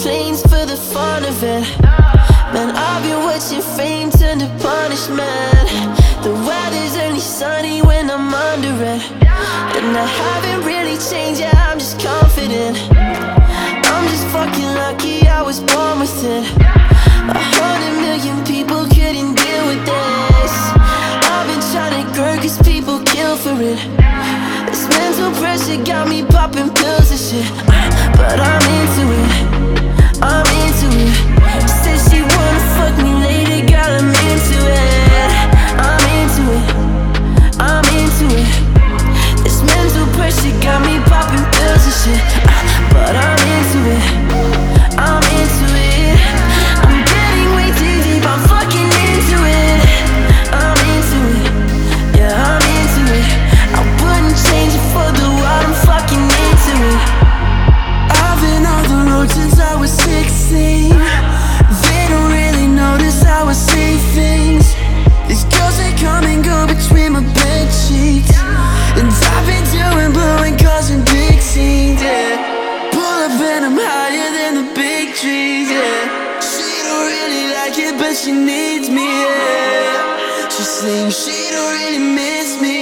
planes for the fun of it. Man, I've been watching fame turn to punishment. The weather's only sunny when I'm under it, and I haven't really changed, yeah, I'm just confident. I'm just fucking lucky I was born with it. 100 million people couldn't deal with this. I've been trying to grow cause people kill for it. This mental pressure got me popping pills and shit, but I'm into it, I'm into it. Said she wanna fuck me later, girl, I'm into it. I'm into it, I'm into it. This mental pressure got me popping pills and shit, but I'm into it, I'm into it. I'm getting way too deep, I'm fucking into it. I'm into it, yeah, I'm into it. I wouldn't change it for the world, I'm fucking into it. I've been on the road since I was 16. They don't really notice how I say things. These girls, they come and go between my bed sheets, and I've been doing blowing cars and big scenes, yeah. Pull up and I'm higher than the big trees, yeah. She don't really like it, but she needs me, yeah. She's saying she don't really miss me,